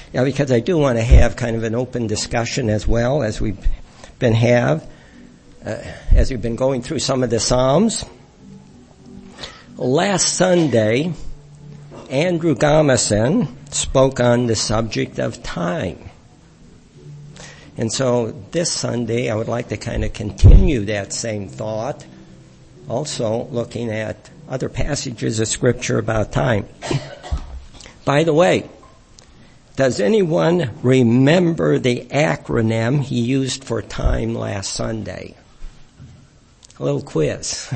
Yeah, because I do want to have kind of an open discussion as well as we've been going through some of the Psalms. Last Sunday, Andrew Gomison spoke on the subject of time. And so this Sunday, I would like to kind of continue that same thought, also looking at other passages of Scripture about time. By the way, does anyone remember the acronym he used for time last Sunday? A little quiz.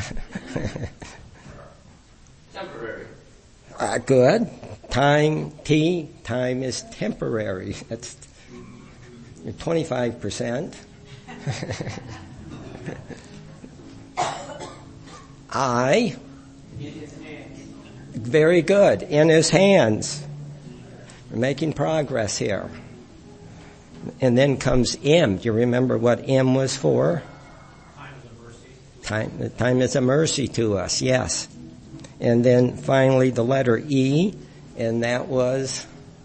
Temporary. Good. Time is temporary. That's 25%. I. Very good. In his hands. We're making progress here. And then comes M. Do you remember what M was for? Time is a mercy. Time is a mercy to us, yes. And then finally the letter E, and that was?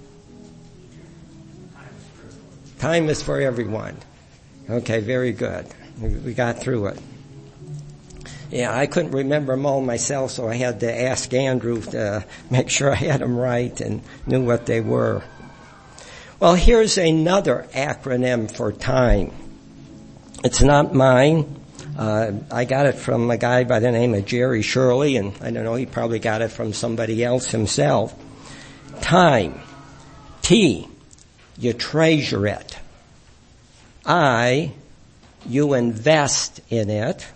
Time is for everyone. Okay, very good. We got through it. Yeah, I couldn't remember them all myself, so I had to ask Andrew to make sure I had them right and knew what they were. Well, here's another acronym for time. It's not mine. I got it from a guy by the name of Jerry Shirley, and I don't know, he probably got it from somebody else himself. Time. T. You treasure it. I. You invest in it.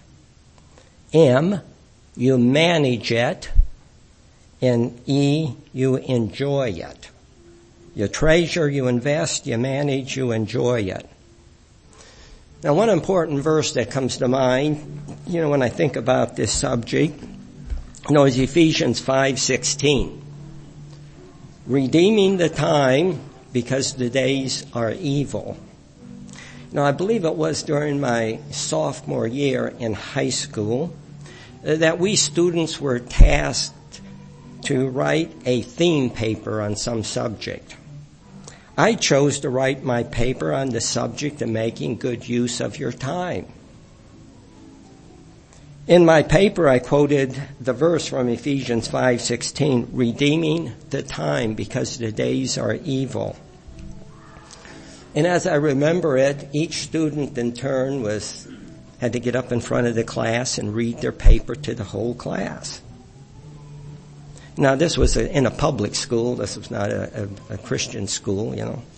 M, you manage it, and E, you enjoy it. You treasure, you invest, you manage, you enjoy it. Now, one important verse that comes to mind, when I think about this subject, is Ephesians 5:16. Redeeming the time because the days are evil. Now, I believe it was during my sophomore year in high school that we students were tasked to write a theme paper on some subject. I chose to write my paper on the subject of making good use of your time. In my paper, I quoted the verse from Ephesians 5:16, redeeming the time because the days are evil. And as I remember it, each student in turn had to get up in front of the class and read their paper to the whole class. Now, this was in a public school. This was not a Christian school,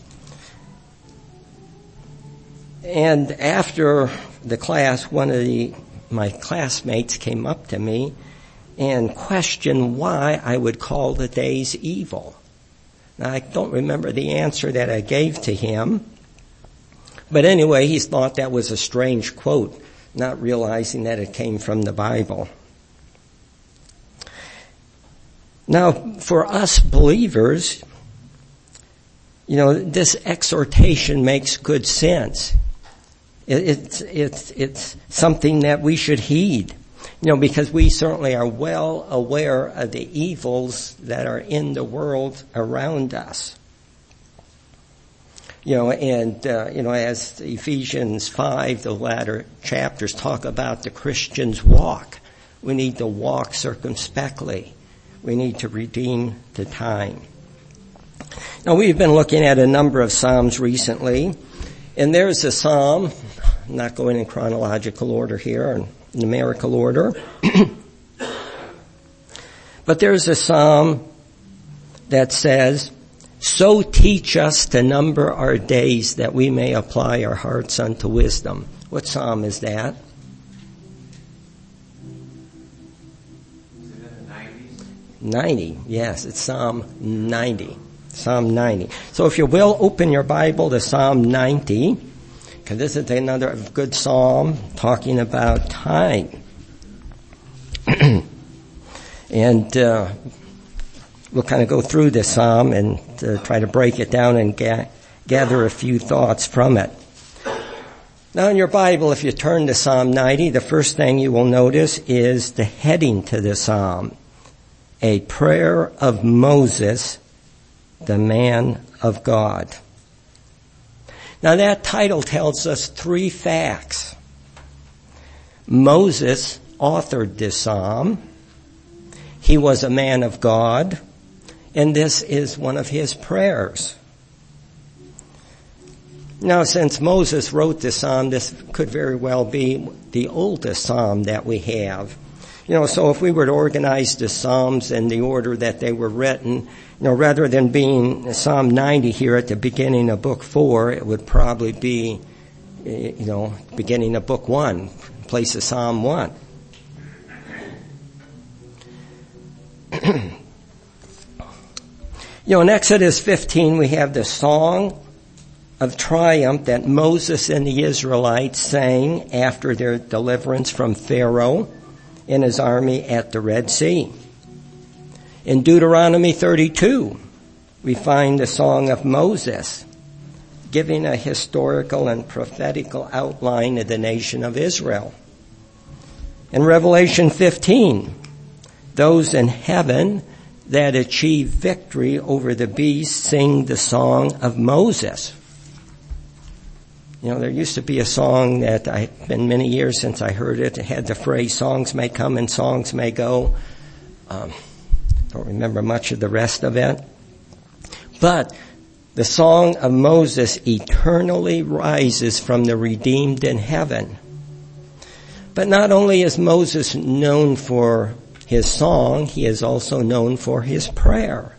And after the class, one of my classmates came up to me and questioned why I would call the days evil. Now, I don't remember the answer that I gave to him. But anyway, he thought that was a strange quote, not realizing that it came from the Bible. Now, for us believers, this exhortation makes good sense. It's something that we should heed, because we certainly are well aware of the evils that are in the world around us. As Ephesians 5, the latter chapters talk about the Christian's walk. We need to walk circumspectly. We need to redeem the time. Now, we've been looking at a number of Psalms recently, and there's a Psalm, I'm not going in chronological order here, in numerical order, but there's a Psalm that says, so teach us to number our days that we may apply our hearts unto wisdom. What Psalm is that? Is it in the 90s? 90, yes, it's Psalm 90. Psalm 90. So if you will, open your Bible to Psalm 90, because this is another good psalm talking about time. And we'll kind of go through this psalm and try to break it down and gather a few thoughts from it. Now in your Bible, if you turn to Psalm 90, the first thing you will notice is the heading to the psalm, a prayer of Moses the man of God. Now that title tells us three facts. Moses authored this psalm. He was a man of God, and this is one of his prayers. Now, since Moses wrote this psalm, this could very well be the oldest psalm that we have. So if we were to organize the psalms in the order that they were written, rather than being Psalm 90 here at the beginning of Book 4, it would probably be, beginning of Book 1, place of Psalm 1. In Exodus 15, we have the song of triumph that Moses and the Israelites sang after their deliverance from Pharaoh and his army at the Red Sea. In Deuteronomy 32, we find the song of Moses, giving a historical and prophetical outline of the nation of Israel. In Revelation 15, those in heaven that achieve victory over the beast sing the song of Moses. There used to be a song that it's been many years since I heard it. It had the phrase, songs may come and songs may go. Don't remember much of the rest of it. But the song of Moses eternally rises from the redeemed in heaven. But not only is Moses known for his song, he is also known for his prayer.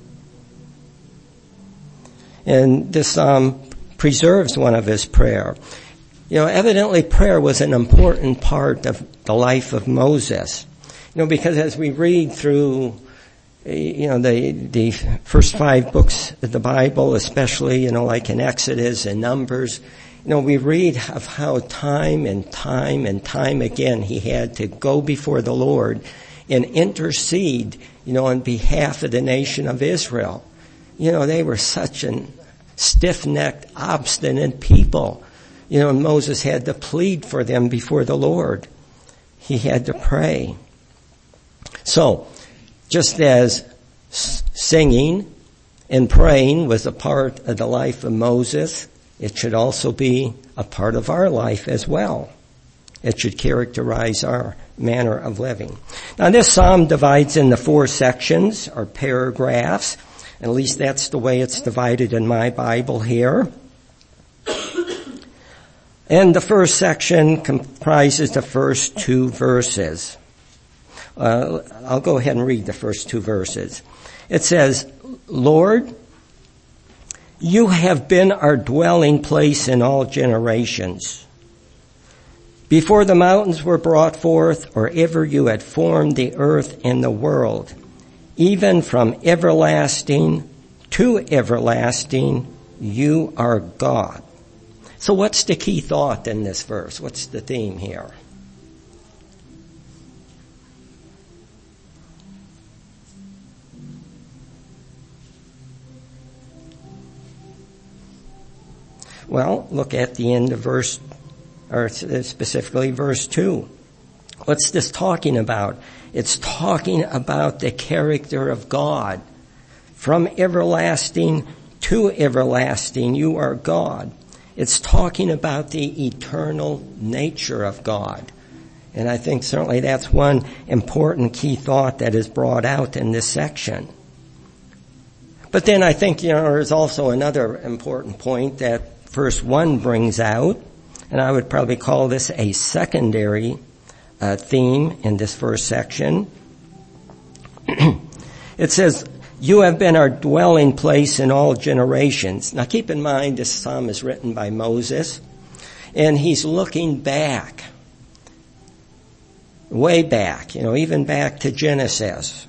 And this psalm preserves one of his prayer. Evidently prayer was an important part of the life of Moses. Because as we read through, the first 5 books of the Bible, especially, like in Exodus and Numbers, we read of how time and time and time again he had to go before the Lord and intercede, on behalf of the nation of Israel. They were such an stiff-necked, obstinate people. And Moses had to plead for them before the Lord. He had to pray. So, just as singing and praying was a part of the life of Moses, it should also be a part of our life as well. It should characterize our manner of living. Now, this psalm divides into 4 sections or paragraphs. At least that's the way it's divided in my Bible here. And the first section comprises the first 2 verses. I'll go ahead and read the first 2 verses. It says, Lord, you have been our dwelling place in all generations. Before the mountains were brought forth, or ever you had formed the earth and the world, even from everlasting to everlasting, you are God. So what's the key thought in this verse? What's the theme here? Well, look at the end of verse, or specifically verse 2. What's this talking about? It's talking about the character of God. From everlasting to everlasting, you are God. It's talking about the eternal nature of God. And I think certainly that's one important key thought that is brought out in this section. But then I think, there's also another important point that verse 1 brings out, and I would probably call this a secondary theme in this first section. It says, you have been our dwelling place in all generations. Now keep in mind this psalm is written by Moses, and he's looking back, way back, even back to Genesis.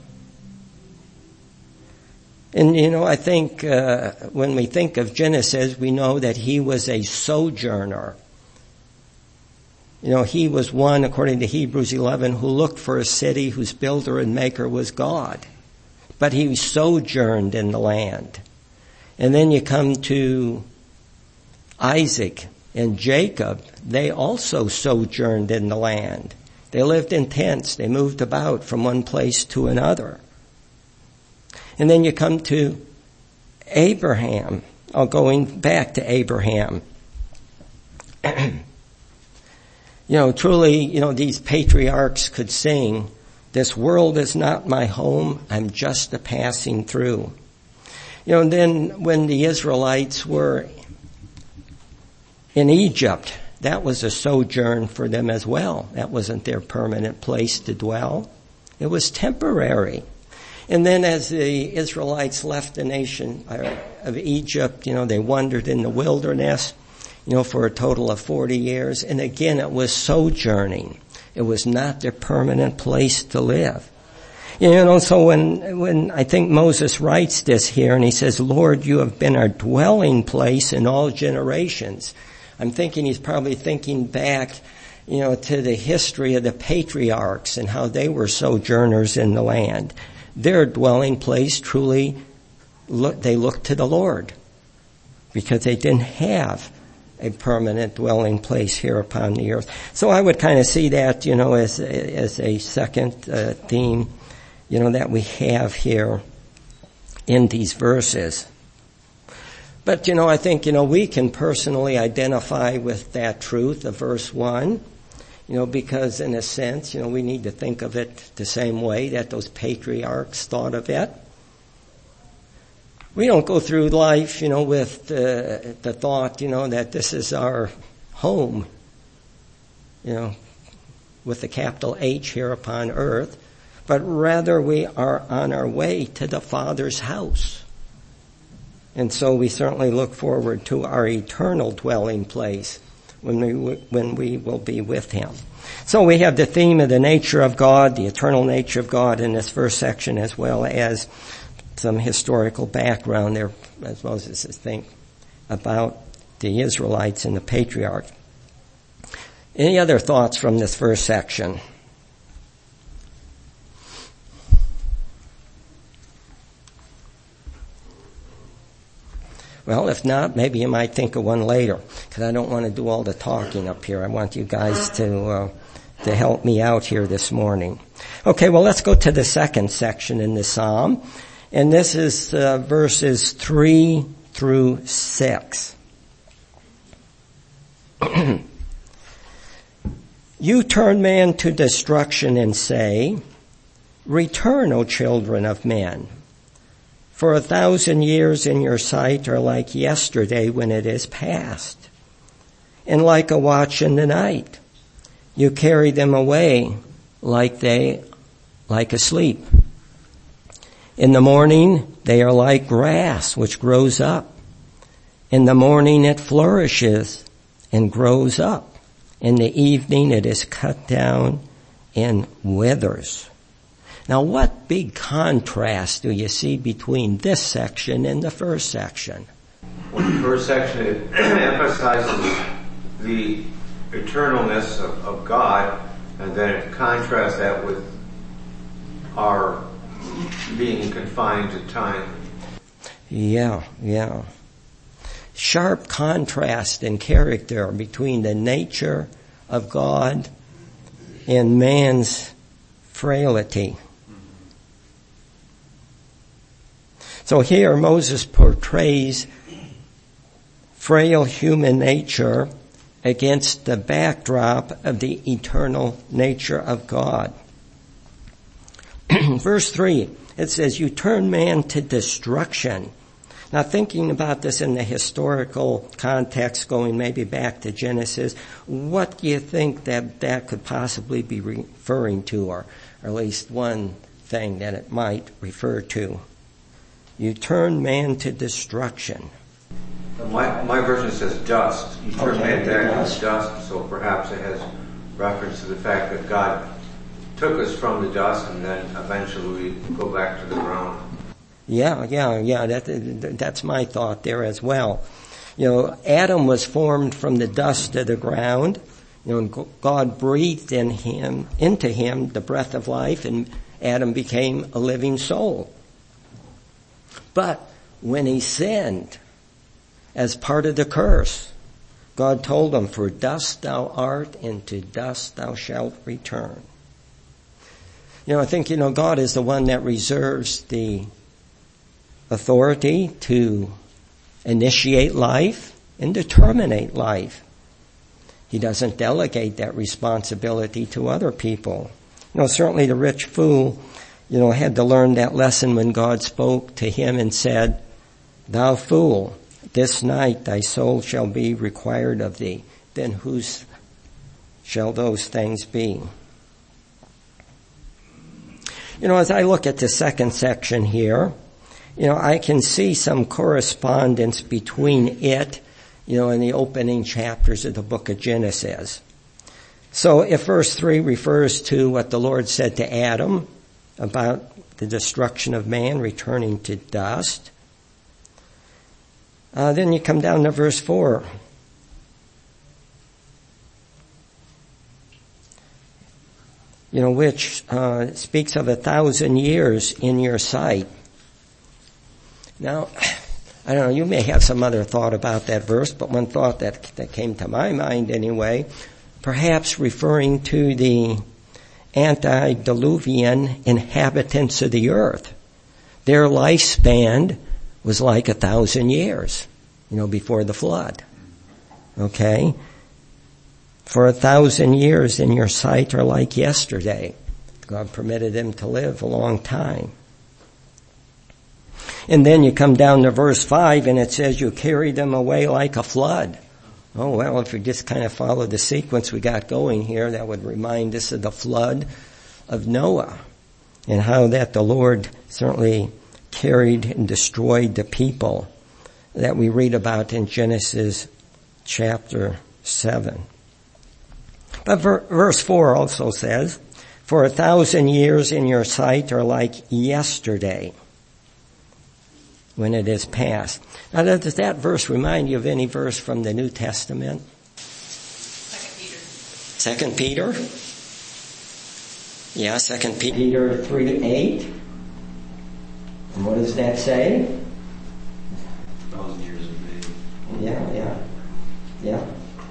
And, I think when we think of Genesis, we know that he was a sojourner. He was one, according to Hebrews 11, who looked for a city whose builder and maker was God. But he sojourned in the land. And then you come to Isaac and Jacob. They also sojourned in the land. They lived in tents. They moved about from one place to another. And then you come to Abraham, going back to Abraham, truly, these patriarchs could sing, "This world is not my home, I'm just a passing through." And then when the Israelites were in Egypt, that was a sojourn for them as well. That wasn't their permanent place to dwell. It was temporary. And then as the Israelites left the nation of Egypt, they wandered in the wilderness, for a total of 40 years. And again, it was sojourning. It was not their permanent place to live. So when I think Moses writes this here and he says, "Lord, you have been our dwelling place in all generations," I'm thinking he's probably thinking back, to the history of the patriarchs and how they were sojourners in the land. Their dwelling place truly, they looked to the Lord because they didn't have a permanent dwelling place here upon the earth. So I would kind of see that, as a second theme, that we have here in these verses. But, I think, we can personally identify with that truth of verse 1, because in a sense, we need to think of it the same way that those patriarchs thought of it. We don't go through life, with the thought, that this is our home, with the capital H here upon earth, but rather we are on our way to the Father's house. And so we certainly look forward to our eternal dwelling place when we will be with Him. So we have the theme of the nature of God, the eternal nature of God in this first section, as well as some historical background there, as Moses is thinking about the Israelites and the patriarchs. Any other thoughts from this first section? Well, if not, maybe you might think of one later, because I don't want to do all the talking up here. I want you guys to help me out here this morning. Okay, well, let's go to the second section in the Psalm, and this is verses 3 through 6. You turn man to destruction and say, "Return, O children of men. For 1,000 years in your sight are like yesterday when it is past, and like a watch in the night. You carry them away like asleep. In the morning they are like grass which grows up. In the morning it flourishes and grows up. In the evening it is cut down and withers." Now, what big contrast do you see between this section and the first section? Well, the first section, it emphasizes the eternalness of God, and then it contrasts that with our being confined to time. Yeah. Sharp contrast in character between the nature of God and man's frailty. So here Moses portrays frail human nature against the backdrop of the eternal nature of God. Verse 3, it says, "You turn man to destruction." Now, thinking about this in the historical context, going maybe back to Genesis, what do you think that could possibly be referring to, or at least one thing that it might refer to? You turn man to destruction. My version says dust. You turn man back to dust, so perhaps it has reference to the fact that God took us from the dust and then eventually we go back to the ground. Yeah. That's my thought there as well. Adam was formed from the dust of the ground. God breathed into him the breath of life, and Adam became a living soul. But when he sinned, as part of the curse, God told him, "For dust thou art, and to dust thou shalt return." I think, God is the one that reserves the authority to initiate life and to terminate life. He doesn't delegate that responsibility to other people. Certainly the rich fool, had to learn that lesson when God spoke to him and said, "Thou fool, this night thy soul shall be required of thee." Then whose shall those things be? As I look at the second section here, I can see some correspondence between it, and the opening chapters of the book of Genesis. So if verse 3 refers to what the Lord said to Adam about the destruction of man returning to dust, then you come down to verse 4. Which speaks of 1,000 years in your sight. Now, I don't know, you may have some other thought about that verse, but one thought that came to my mind anyway, perhaps referring to the antediluvian inhabitants of the earth. Their lifespan was like 1,000 years, before the flood. Okay? For 1,000 years in your sight are like yesterday. God permitted them to live a long time. And then you come down to verse 5 and it says you carried them away like a flood. Oh, well, if we just kind of follow the sequence we got going here, that would remind us of the flood of Noah and how that the Lord certainly carried and destroyed the people that we read about in Genesis chapter 7. But verse 4 also says, "For 1,000 years in your sight are like yesterday when it is past." Now, does that verse remind you of any verse from the New Testament? 2 Peter? Yeah, 2 Peter 3:8. And what does that say? 1,000 years of age. Yeah.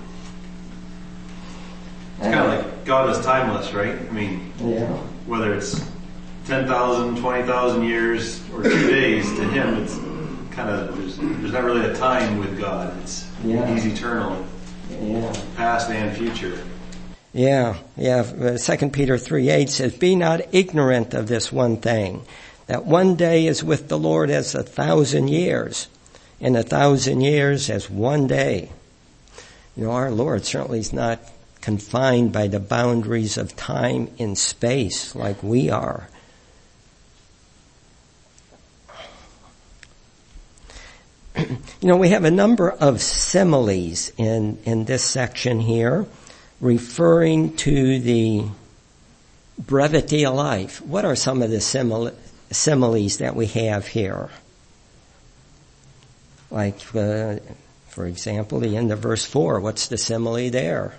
It's kind of like God is timeless, right? I mean, whether it's 10,000, 20,000 years, or 2 days, to him it's kind of, there's not really a time with God. He's eternal. Past and future. 2 Peter 3:8 says, "Be not ignorant of this one thing, that one day is with the Lord as 1,000 years, and 1,000 years as one day." Our Lord certainly is not confined by the boundaries of time and space like we are. We have a number of similes in this section here referring to the brevity of life. What are some of the similes that we have here? Like, for example, the end of verse 4. What's the simile there?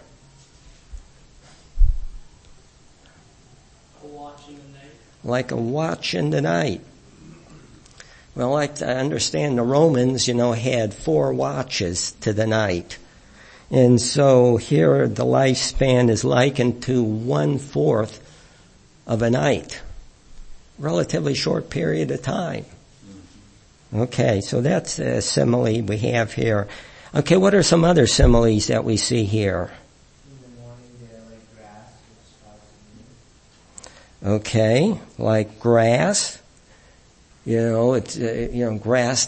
Like a watch in the night. Well, I understand the Romans, had 4 watches to the night. And so here the lifespan is likened to 1/4 of a night. Relatively short period of time. Okay, so that's a simile we have here. Okay, what are some other similes that we see here? Okay, like grass. It's, grass,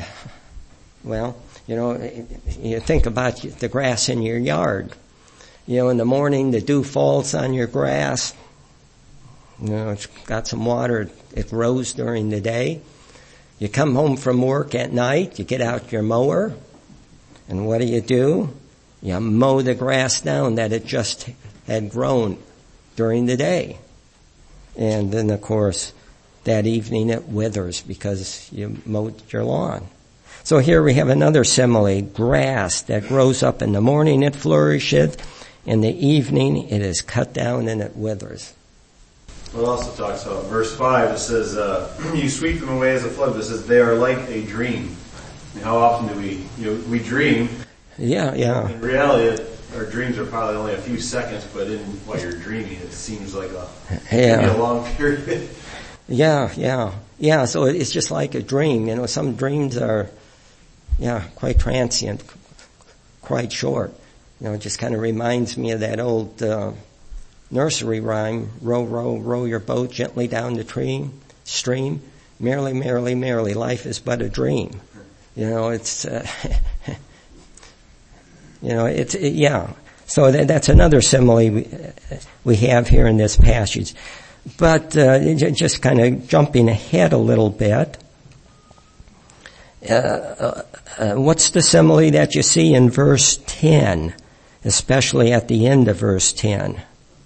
you think about the grass in your yard. In the morning the dew falls on your grass. It's got some water. It grows during the day. You come home from work at night, you get out your mower, and what do? You mow the grass down that it just had grown during the day. And then, of course, that evening it withers because you mowed your lawn. So here we have another simile, grass that grows up in the morning it flourisheth, in the evening it is cut down and it withers. Well, it also talks about verse 5, it says, you sweep them away as a flood. It says, they are like a dream. And how often do we dream? Yeah. In reality, our dreams are probably only a few seconds, but while you're dreaming, it seems like a long period. Yeah. Yeah, so it's just like a dream. You know, some dreams are, quite transient, quite short. You know, it just kind of reminds me of that old nursery rhyme, row, row, row your boat gently down the stream. Merrily, merrily, merrily, life is but a dream. You know, it's, So that's another simile we have here in this passage. But just kind of jumping ahead a little bit, what's the simile that you see in verse 10, especially at the end of verse 10?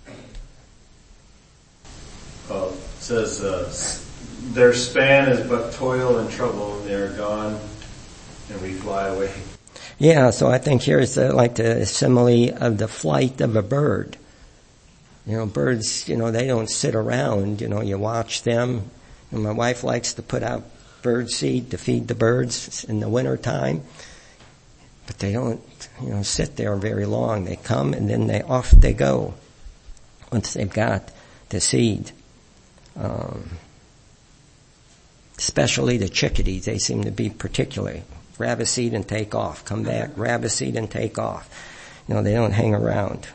It says, their span is but toil and trouble, and they are gone, and we fly away. Yeah, so I think here's like the simile of the flight of a bird. You know, birds, they don't sit around, you watch them. And my wife likes to put out bird seed to feed the birds in the winter time. But they don't, sit there very long. They come and then off they go once they've got the seed. Especially the chickadees, they seem to be particularly. Grab a seed and take off. Come back, grab a seed and take off. They don't hang around.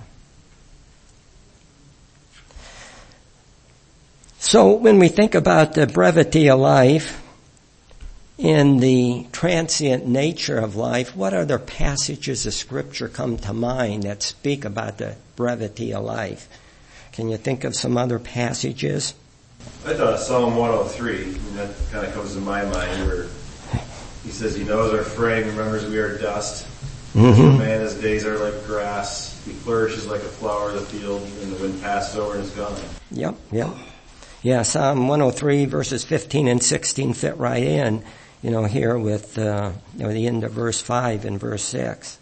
So when we think about the brevity of life and the transient nature of life, what other passages of Scripture come to mind that speak about the brevity of life? Can you think of some other passages? I thought Psalm 103, and that kind of comes to my mind, where he says, he knows our frame, remembers we are dust. Mm-hmm. Man, his days are like grass. He flourishes like a flower of the field, and the wind passes over and is gone. Yep. Yeah, Psalm 103 verses 15 and 16 fit right in, here with, the end of verse 5 and verse 6.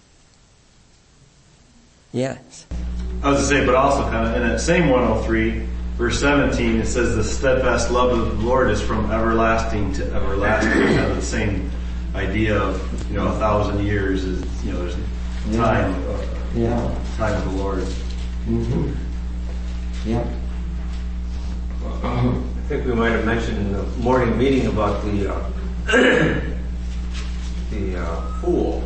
Yes. I was to say, but also kind of in that same 103, verse 17, it says the steadfast love of the Lord is from everlasting to everlasting. Kind of the same idea of, 1,000 years is, there's time, time of the Lord. Mm-hmm. Yeah. I think we might have mentioned in the morning meeting about the fool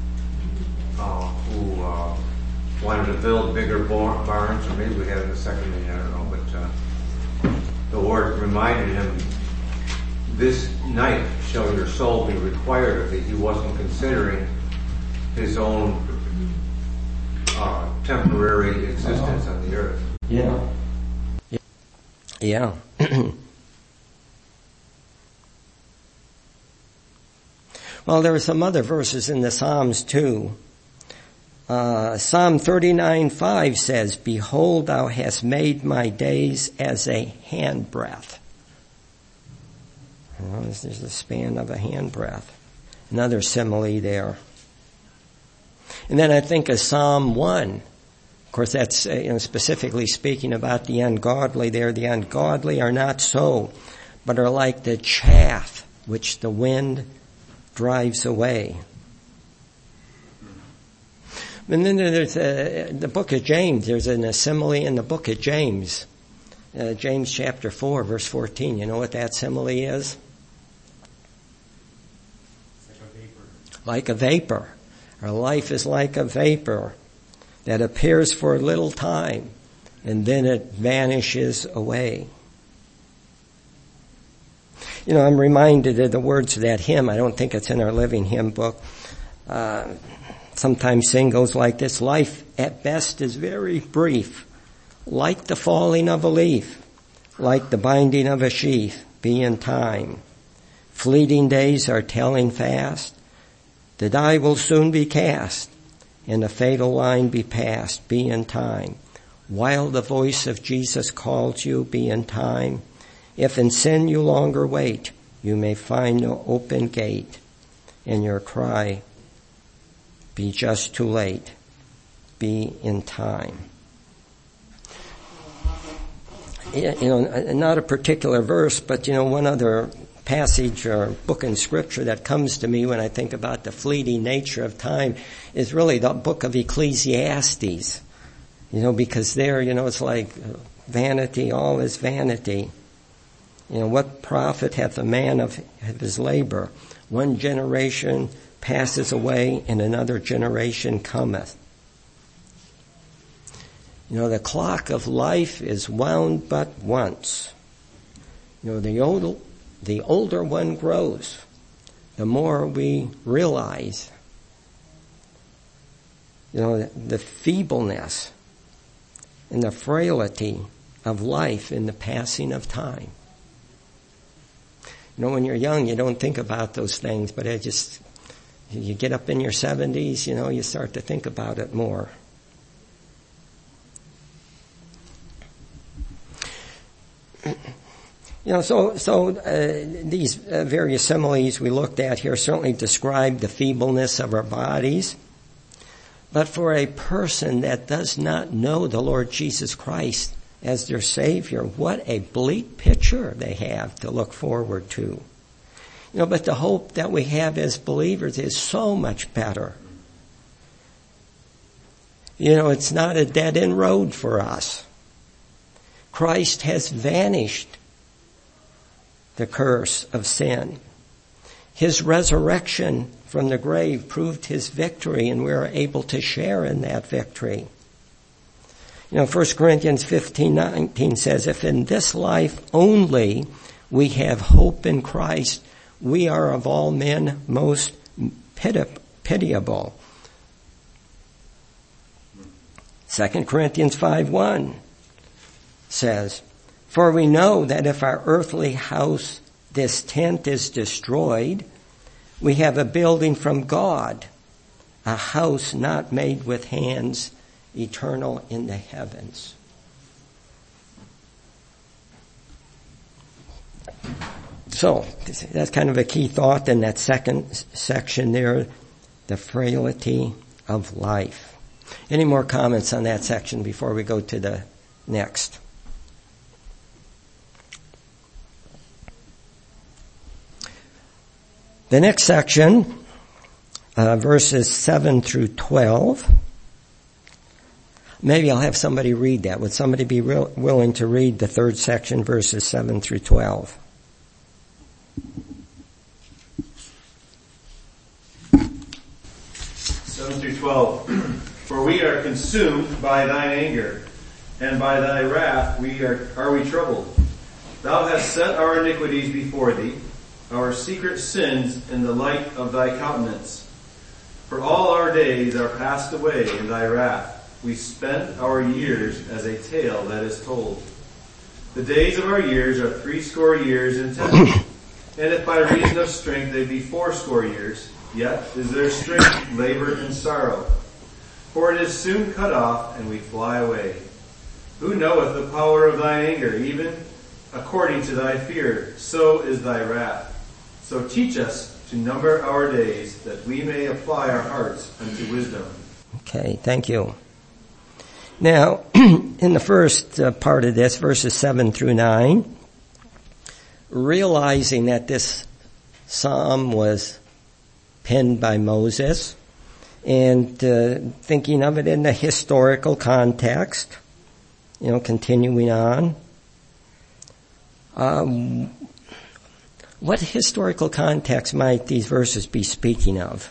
who wanted to build bigger barns, or maybe we had it in the second meeting, I don't know, but the Lord reminded him, this night shall your soul be required of thee. He wasn't considering his own temporary existence on the earth. Yeah. Yeah. Well, there are some other verses in the Psalms too. Psalm 39:5 says, behold, thou hast made my days as a handbreadth. There's the span of a handbreadth. Another simile there. And then I think of Psalm 1. Of course, that's specifically speaking about the ungodly there. The ungodly are not so, but are like the chaff which the wind drives away. And then there's the book of James. There's a simile in the book of James. James chapter 4, verse 14. You know what that simile is? Like a vapor. Our life is like a vapor that appears for a little time and then it vanishes away. I'm reminded of the words of that hymn. I don't think it's in our Living Hymn book. Sometimes sing goes like this: life at best is very brief, like the falling of a leaf, like the binding of a sheaf, be in time. Fleeting days are telling fast, the die will soon be cast, and the fatal line be passed, be in time. While the voice of Jesus calls you, be in time. If in sin you longer wait, you may find no open gate, and your cry be just too late, be in time. Not a particular verse, but one other passage or book in Scripture that comes to me when I think about the fleeting nature of time is really the book of Ecclesiastes. Because there, it's like vanity, all is vanity. What profit hath a man of his labor? One generation passes away and another generation cometh. The clock of life is wound but once. The older one grows, the more we realize, the feebleness and the frailty of life in the passing of time. When you're young, you don't think about those things, but you get up in your 70s, you start to think about it more. These various similes we looked at here certainly describe the feebleness of our bodies. But for a person that does not know the Lord Jesus Christ as their Savior, what a bleak picture they have to look forward to. But the hope that we have as believers is so much better. It's not a dead-end road for us. Christ has vanished the curse of sin. His resurrection from the grave proved his victory, and we are able to share in that victory. 1 Corinthians 15:19 says, if in this life only we have hope in Christ, we are of all men most pitiable. 2 Corinthians 5:1 says, for we know that if our earthly house, this tent, is destroyed, we have a building from God, a house not made with hands, eternal in the heavens. So, that's kind of a key thought in that second section there, the frailty of life. Any more comments on that section before we go to the next? The next section, verses 7 through 12. Maybe I'll have somebody read that. Would somebody be willing to read the third section, verses 7 through 12? Through 12. For we are consumed by thine anger, and by thy wrath are we troubled. Thou hast set our iniquities before thee, our secret sins in the light of thy countenance. For all our days are passed away in thy wrath. We spent our years as a tale that is told. The days of our years are 80 years and 10. And if by reason of strength they be 80 years, yet is their strength labor and sorrow. For it is soon cut off, and we fly away. Who knoweth the power of thine anger, even according to thy fear, so is thy wrath. So teach us to number our days, that we may apply our hearts unto wisdom. Okay, thank you. Now, in the first part of this, verses 7 through 9, realizing that this psalm was penned by Moses, and thinking of it in the historical context, continuing on. What historical context might these verses be speaking of?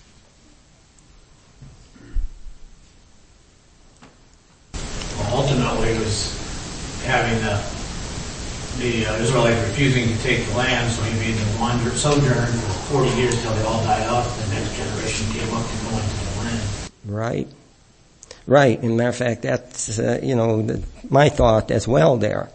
Well, ultimately, it was having the Israelites refusing to take the land, so he made them sojourn for 40 years till they all died out, and the next generation came up to go into the land. Right. Right. As a matter of fact, that's, my thought as well there.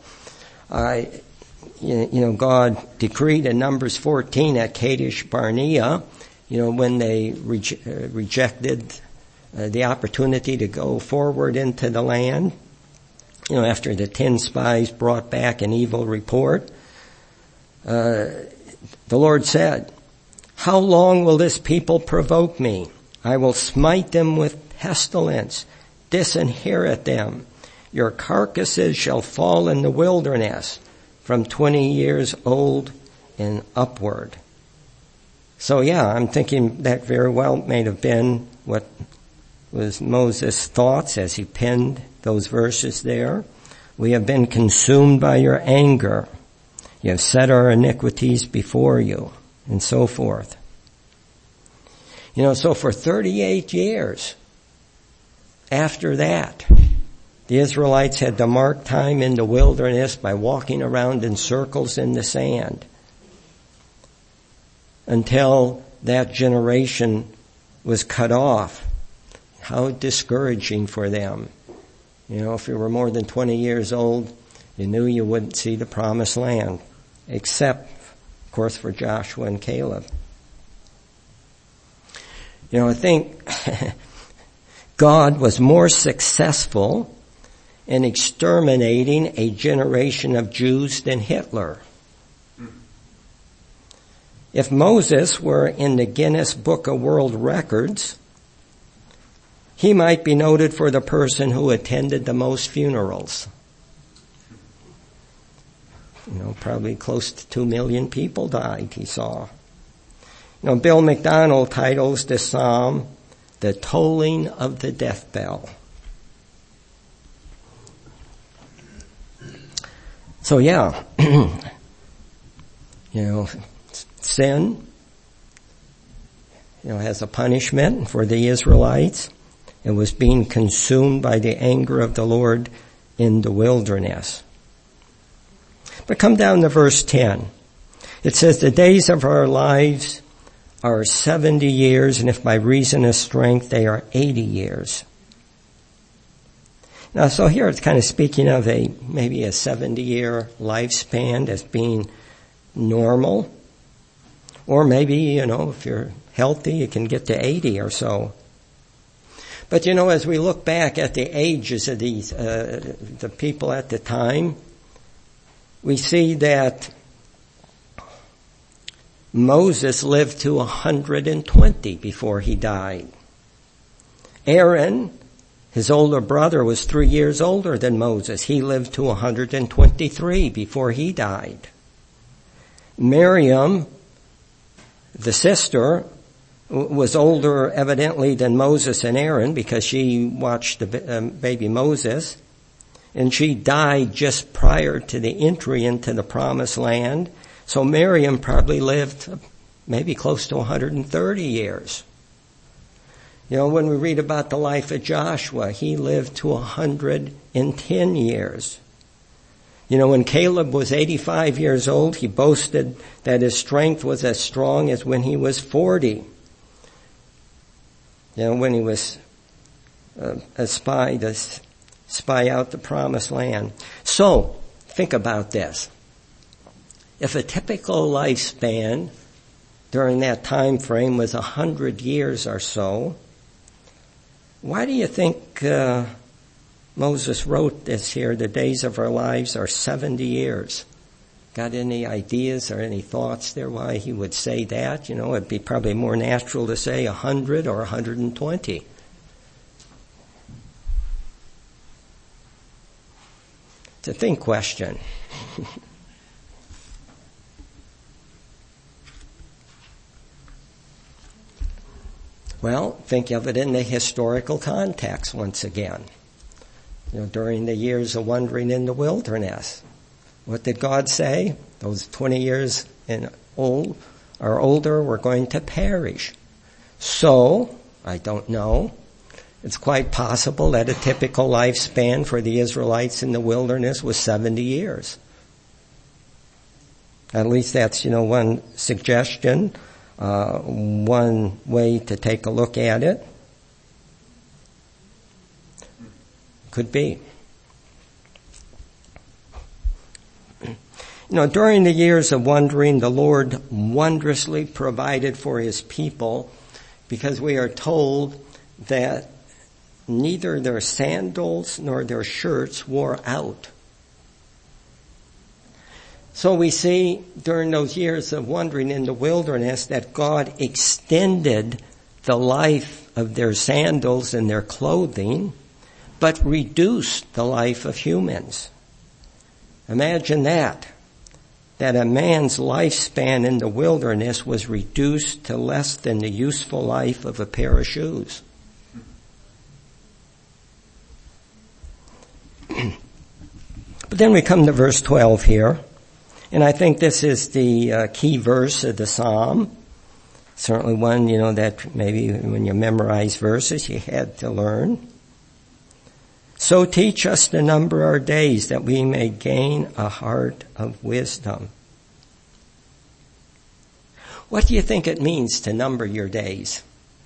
God decreed in Numbers 14 at Kadesh Barnea, when they rejected the opportunity to go forward into the land, after the 10 spies brought back an evil report, the Lord said, how long will this people provoke me? I will smite them with pestilence, disinherit them. Your carcasses shall fall in the wilderness from 20 years old and upward. So I'm thinking that very well may have been what was Moses' thoughts as he penned those verses there. We have been consumed by your anger. You have set our iniquities before you, and so forth. So for 38 years after that, the Israelites had to mark time in the wilderness by walking around in circles in the sand until that generation was cut off. How discouraging for them. If you were more than 20 years old, you knew you wouldn't see the promised land, except, of course, for Joshua and Caleb. I think God was more successful in exterminating a generation of Jews than Hitler. If Moses were in the Guinness Book of World Records, he might be noted for the person who attended the most funerals. Probably close to 2 million people died, he saw. Bill McDonald titles this psalm, "The Tolling of the Death Bell." So sin, has a punishment for the Israelites. It was being consumed by the anger of the Lord in the wilderness. But come down to verse 10. It says, "The days of our lives are 70 years, and if by reason of strength they are 80 years. Now, so here it's kind of speaking of maybe a 70-year lifespan as being normal. Or maybe, if you're healthy, you can get to 80 or so. But, as we look back at the ages of these, the people at the time, we see that Moses lived to 120 before he died. Aaron, his older brother, was 3 years older than Moses. He lived to 123 before he died. Miriam, the sister, was older evidently than Moses and Aaron because she watched the baby Moses, and she died just prior to the entry into the promised land. So Miriam probably lived maybe close to 130 years. When we read about the life of Joshua, he lived to 110 years. When Caleb was 85 years old, he boasted that his strength was as strong as when he was 40. When he was a spy to spy out the promised land. So, think about this. If a typical lifespan during that time frame was 100 years or so, why do you think Moses wrote this here, "The days of our lives are 70 years"? Got any ideas or any thoughts there why he would say that? It'd be probably more natural to say 100 or 120. It's a think question. Well, think of it in the historical context once again. During the years of wandering in the wilderness, what did God say? Those 20 years or older were going to perish. So, I don't know. It's quite possible that a typical lifespan for the Israelites in the wilderness was 70 years. At least that's, one suggestion, one way to take a look at it. Could be. During the years of wandering, the Lord wondrously provided for his people, because we are told that neither their sandals nor their shirts wore out. So we see during those years of wandering in the wilderness that God extended the life of their sandals and their clothing, but reduced the life of humans. Imagine that a man's lifespan in the wilderness was reduced to less than the useful life of a pair of shoes. But then we come to verse 12 here. And I think this is the key verse of the Psalm. Certainly one, that maybe when you memorize verses you had to learn. So teach us to number our days that we may gain a heart of wisdom. What do you think it means to number your days?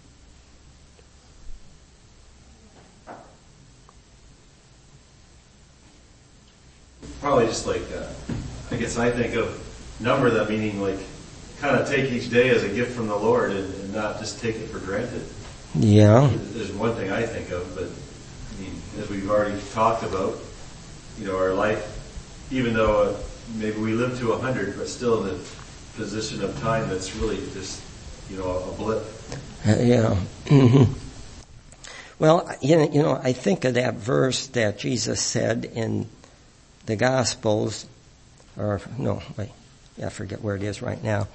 Probably just like, I guess I think of number that meaning like kind of take each day as a gift from the Lord and not just take it for granted. Yeah. There's one thing I think of, but I mean, as we've already talked about, our life, even though maybe we live to 100, but still in the position of time that's really just, a blip. Yeah. Mm-hmm. Well, I think of that verse that Jesus said in the Gospels, I forget where it is right now.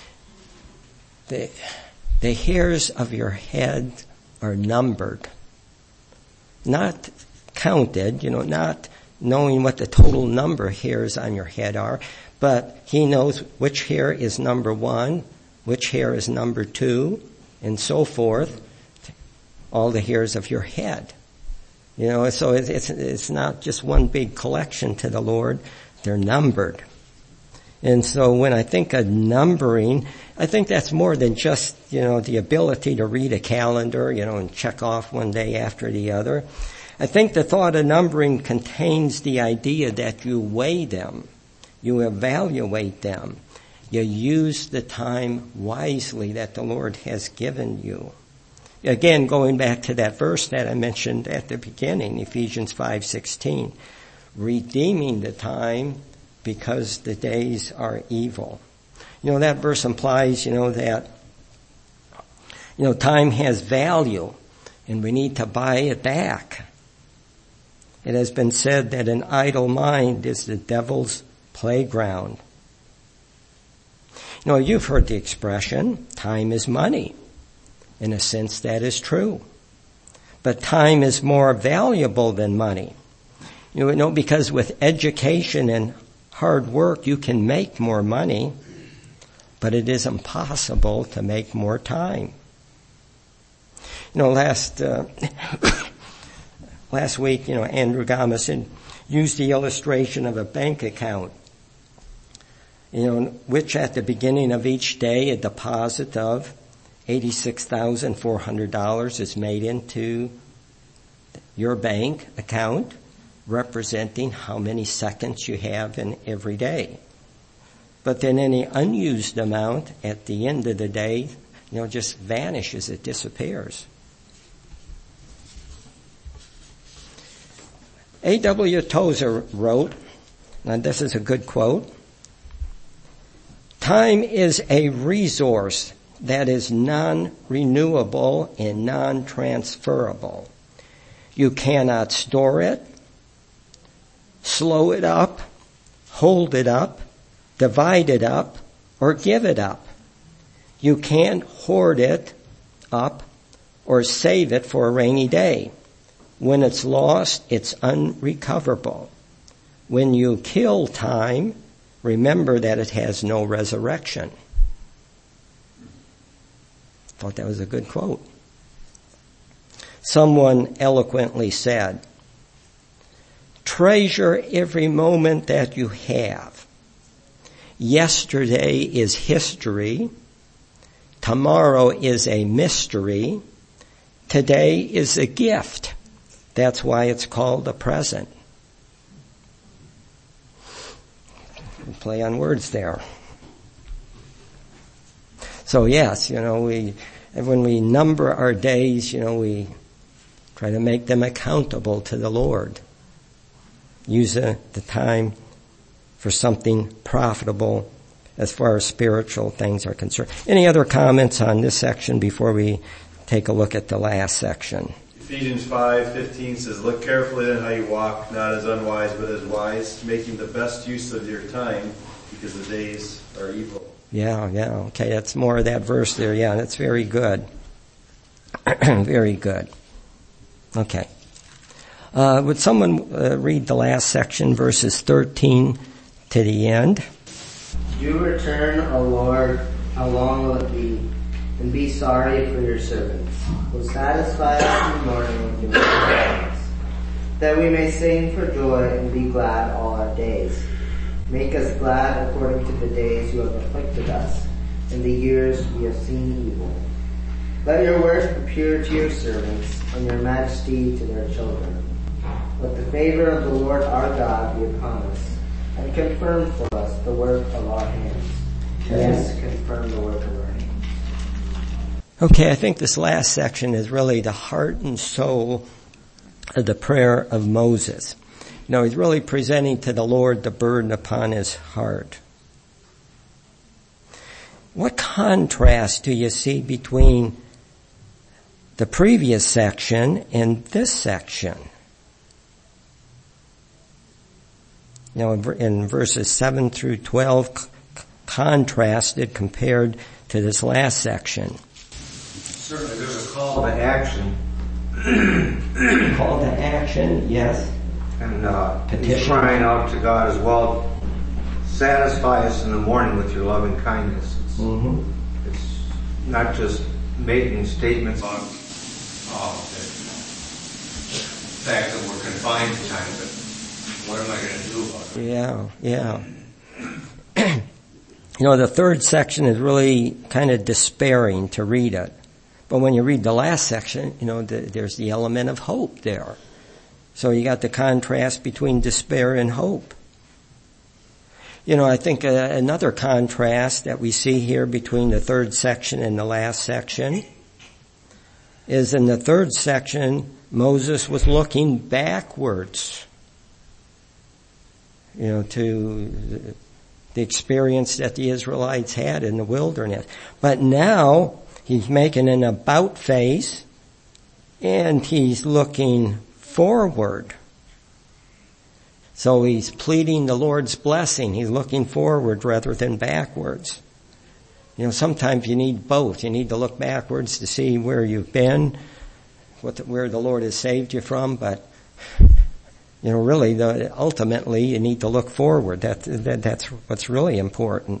The hairs of your head are numbered. Not counted, not knowing what the total number of hairs on your head are, but he knows which hair is number 1, which hair is number 2, and so forth. All the hairs of your head. So it's not just one big collection to the Lord. They're numbered. And so when I think of numbering, I think that's more than just, the ability to read a calendar, and check off one day after the other. I think the thought of numbering contains the idea that you weigh them, you evaluate them, you use the time wisely that the Lord has given you. Again, going back to that verse that I mentioned at the beginning, Ephesians 5:16, redeeming the time because the days are evil. That verse implies, that, time has value and we need to buy it back. It has been said that an idle mind is the devil's playground. You've heard the expression, time is money. In a sense, that is true. But time is more valuable than money. Because with education and hard work, you can make more money, but it is impossible to make more time. Last week, Andrew Gomison used the illustration of a bank account, which at the beginning of each day, a deposit of $86,400 is made into your bank account, representing how many seconds you have in every day. But then any unused amount at the end of the day, just vanishes, it disappears. A.W. Tozer wrote, and this is a good quote, "Time is a resource that is non-renewable and non-transferable. You cannot store it, slow it up, hold it up, divide it up, or give it up. You can't hoard it up or save it for a rainy day. When it's lost, it's unrecoverable. When you kill time, remember that it has no resurrection." Thought that was a good quote. Someone eloquently said, "Treasure every moment that you have. Yesterday is history. Tomorrow is a mystery. Today is a gift. That's why it's called the present." Play on words there. So yes, when we number our days, we try to make them accountable to the Lord. Use the time for something profitable as far as spiritual things are concerned. Any other comments on this section before we take a look at the last section? Ephesians 5:15 says, "Look carefully at how you walk, not as unwise, but as wise, making the best use of your time, because the days are evil." Yeah, okay, that's more of that verse there. Yeah, that's very good. Very good. Okay. Would someone read the last section, verses 13 to the end? Do return, O Lord, how long will it be? And be sorry for your servants. Will satisfy us in the morning with your praise, that we may sing for joy and be glad all our days. Make us glad according to the days you have afflicted us, and the years we have seen evil. Let your work be pure to your servants, and your majesty to their children. Let the favor of the Lord our God be upon us, and confirm for us the work of our hands. Yes, confirm the work of our hands. Okay, I think this last section is really the heart and soul of the prayer of Moses. You know, he's really presenting to the Lord the burden upon his heart. What contrast do you see between the previous section and this section? You know, in verses 7 through 12, contrasted compared to this last section. Certainly there's a call to action. Call to action, yes. And he's crying out to God as well, satisfy us in the morning with your loving kindness. It's not just making statements on the fact that we're confined to time, but what am I going to do about it? Yeah. You know, the third section is really kind of despairing to read it. But when you read the last section, you know, there's the element of hope there. So you got the contrast between despair and hope. You know, I think another contrast that we see here between the third section and the last section is in the third section, Moses was looking backwards, you know, to the experience that the Israelites had in the wilderness. But now he's making an about face and he's looking forward. So he's pleading the Lord's blessing. He's looking forward rather than backwards. You know, sometimes you need both. You need to look backwards to see where you've been, where the Lord has saved you from, but you know, really, ultimately, you need to look forward. That's what's really important.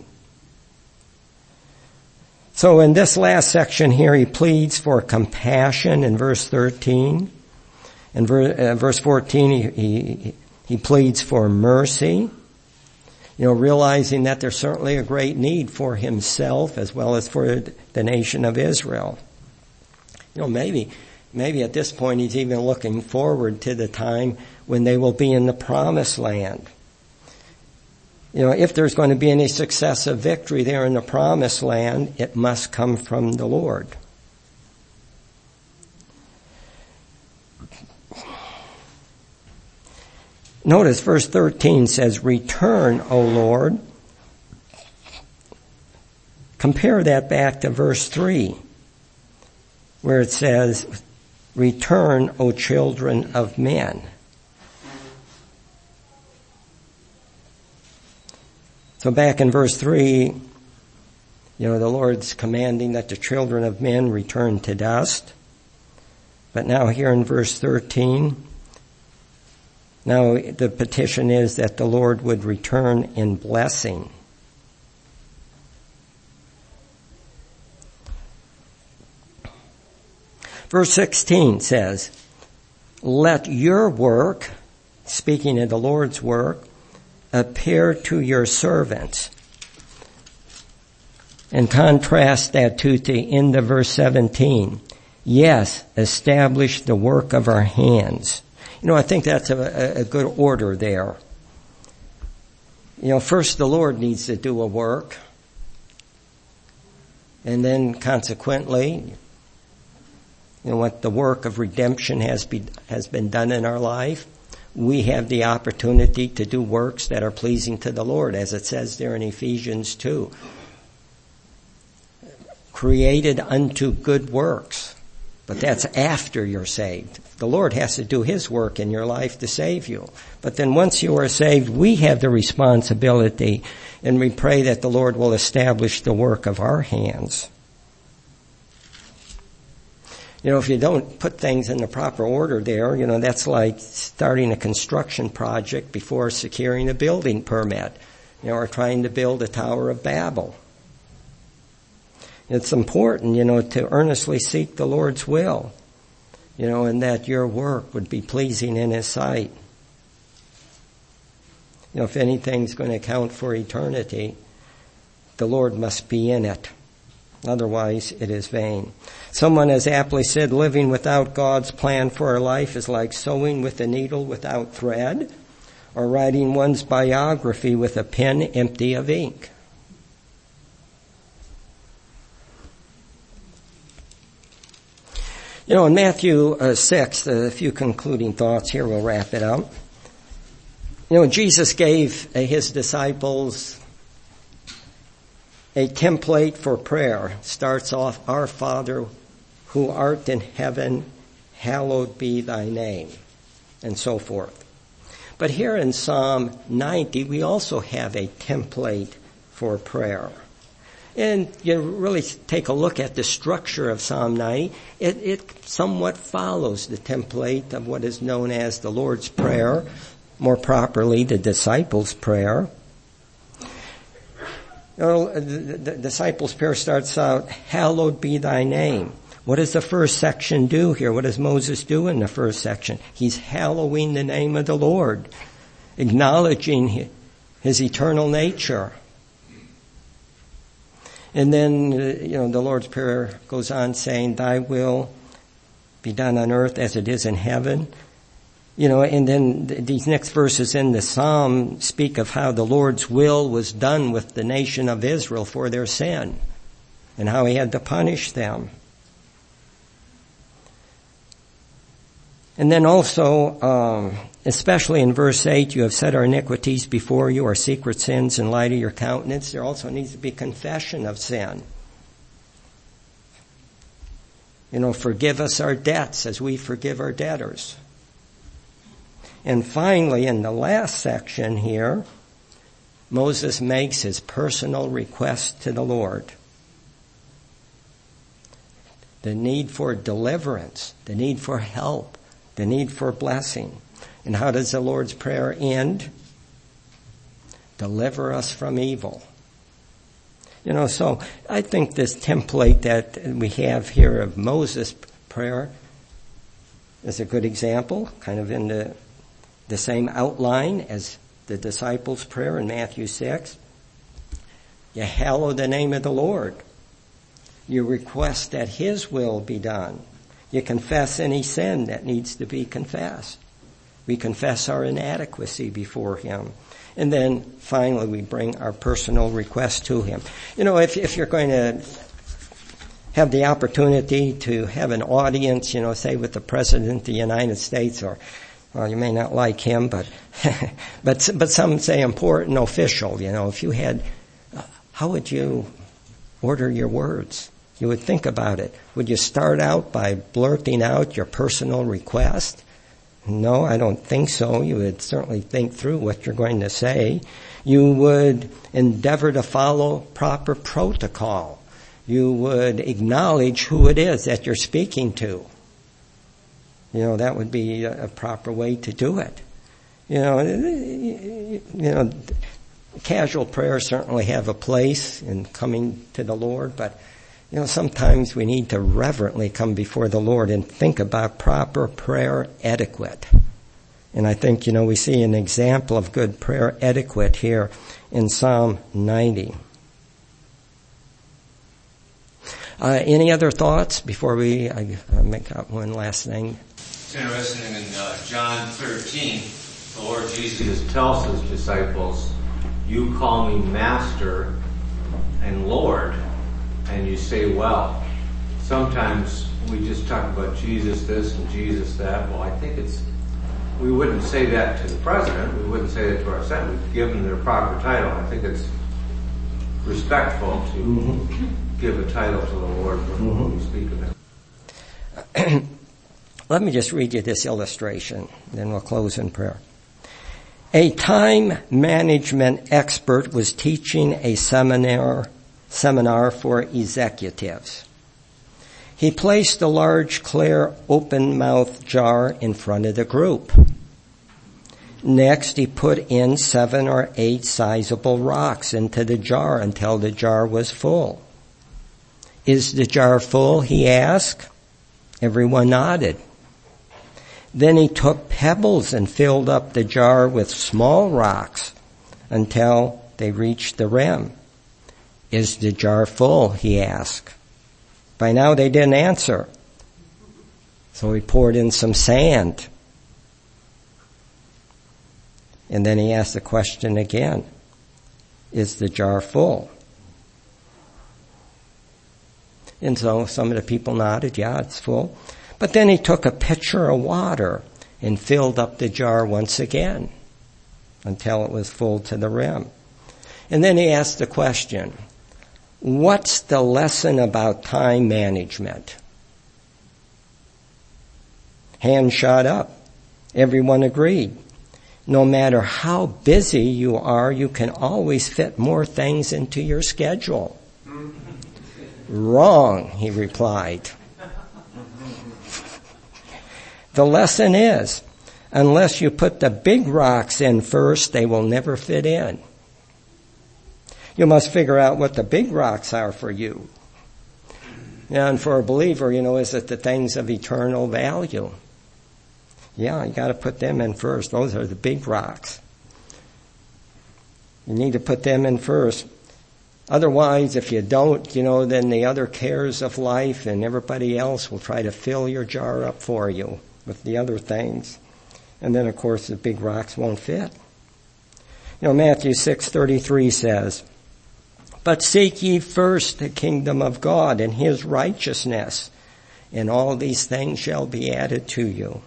So in this last section here, he pleads for compassion in verse 13. In verse 14, he pleads for mercy. You know, realizing that there's certainly a great need for himself as well as for the nation of Israel. You know, maybe at this point he's even looking forward to the time when they will be in the promised land. You know, if there's going to be any success of victory there in the promised land, it must come from the Lord. Notice verse 13 says, "Return, O Lord." Compare that back to verse 3, where it says, "Return, O children of men." So back in verse 3, you know, the Lord's commanding that the children of men return to dust. But now here in verse 13, now the petition is that the Lord would return in blessing. Verse 16 says, "Let your work," speaking of the Lord's work, "appear to your servants." And contrast that to the end of verse 17. "Yes, establish the work of our hands." You know, I think that's a good order there. You know, first the Lord needs to do a work. And then consequently, you know, what the work of redemption has been done in our life, we have the opportunity to do works that are pleasing to the Lord, as it says there in Ephesians 2. Created unto good works. But that's after you're saved. The Lord has to do His work in your life to save you. But then once you are saved, we have the responsibility, and we pray that the Lord will establish the work of our hands. You know, if you don't put things in the proper order there, you know, that's like starting a construction project before securing a building permit. or trying to build a Tower of Babel. It's important, to earnestly seek the Lord's will, and that your work would be pleasing in His sight. If anything's going to count for eternity, the Lord must be in it. Otherwise, it is vain. Someone has aptly said, living without God's plan for our life is like sewing with a needle without thread, or writing one's biography with a pen empty of ink. In Matthew 6, a few concluding thoughts here, we'll wrap it up. Jesus gave His disciples a template for prayer. Starts off, Our Father who art in heaven, hallowed be thy name, and so forth. But here in Psalm 90, we also have a template for prayer. And you really take a look at the structure of Psalm 90. It somewhat follows the template of what is known as the Lord's Prayer, more properly the disciples' prayer. The disciples' prayer starts out, hallowed be thy name. What does the first section do here? What does Moses do in the first section? He's hallowing the name of the Lord, acknowledging His eternal nature. And then, the Lord's Prayer goes on saying, thy will be done on earth as it is in heaven. And then these next verses in the Psalm speak of how the Lord's will was done with the nation of Israel for their sin and how He had to punish them. And then also, especially in verse 8, you have set our iniquities before you, our secret sins in light of your countenance. There also needs to be confession of sin. Forgive us our debts as we forgive our debtors. And finally, in the last section here, Moses makes his personal request to the Lord. The need for deliverance, the need for help, the need for blessing. And how does the Lord's Prayer end? Deliver us from evil. So I think this template that we have here of Moses' prayer is a good example, kind of in the same outline as the disciples' prayer in Matthew 6. You hallow the name of the Lord. You request that His will be done. You confess any sin that needs to be confessed. We confess our inadequacy before Him. And then finally we bring our personal request to Him. If you're going to have the opportunity to have an audience, say with the President of the United States, or, well, you may not like him, but some say important official, if you had, how would you order your words? You would think about it. Would you start out by blurting out your personal request? No, I don't think so. You would certainly think through what you're going to say. You would endeavor to follow proper protocol. You would acknowledge who it is that you're speaking to. That would be a proper way to do it. Casual prayers certainly have a place in coming to the Lord, but sometimes we need to reverently come before the Lord and think about proper prayer etiquette. And I think, we see an example of good prayer etiquette here in Psalm 90. Any other thoughts before I make up one last thing? It's interesting in John 13, the Lord Jesus tells His disciples, you call me Master and Lord, and you say, well. Sometimes we just talk about Jesus this and Jesus that. Well, I think we wouldn't say that to the President. We wouldn't say that to our Senate. We'd give them their proper title. I think it's respectful to give a title to the Lord before we speak of Him. Let me just read you this illustration, then we'll close in prayer. A time management expert was teaching a seminar for executives. He placed a large, clear, open-mouthed jar in front of the group. Next, he put in 7 or 8 sizable rocks into the jar until the jar was full. Is the jar full? He asked. Everyone nodded. Then he took pebbles and filled up the jar with small rocks until they reached the rim. Is the jar full? He asked. By now they didn't answer. So he poured in some sand. And then he asked the question again. Is the jar full? And so some of the people nodded, yeah, it's full. But then he took a pitcher of water and filled up the jar once again until it was full to the rim. And then he asked the question, what's the lesson about time management? Hands shot up. Everyone agreed. No matter how busy you are, you can always fit more things into your schedule. Wrong, he replied. The lesson is, unless you put the big rocks in first, they will never fit in. You must figure out what the big rocks are for you. And for a believer, is it the things of eternal value? Yeah, you got to put them in first. Those are the big rocks. You need to put them in first. Otherwise, if you don't, then the other cares of life and everybody else will try to fill your jar up for you with the other things. And then, of course, the big rocks won't fit. Matthew 6:33 says, but seek ye first the kingdom of God and his righteousness, and all these things shall be added to you.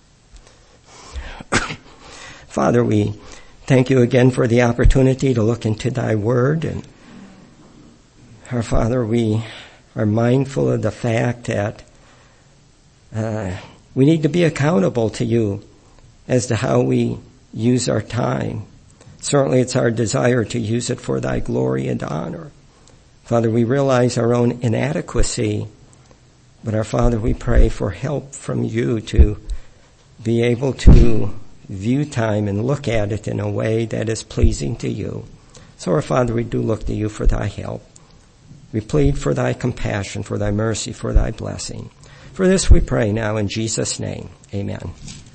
Father, we thank you again for the opportunity to look into thy word. And our Father, we are mindful of the fact that we need to be accountable to you as to how we use our time. Certainly it's our desire to use it for thy glory and honor. Father, we realize our own inadequacy, but our Father, we pray for help from you to be able to view time and look at it in a way that is pleasing to you. So our Father, we do look to you for thy help. We plead for thy compassion, for thy mercy, for thy blessing. For this we pray now in Jesus' name. Amen.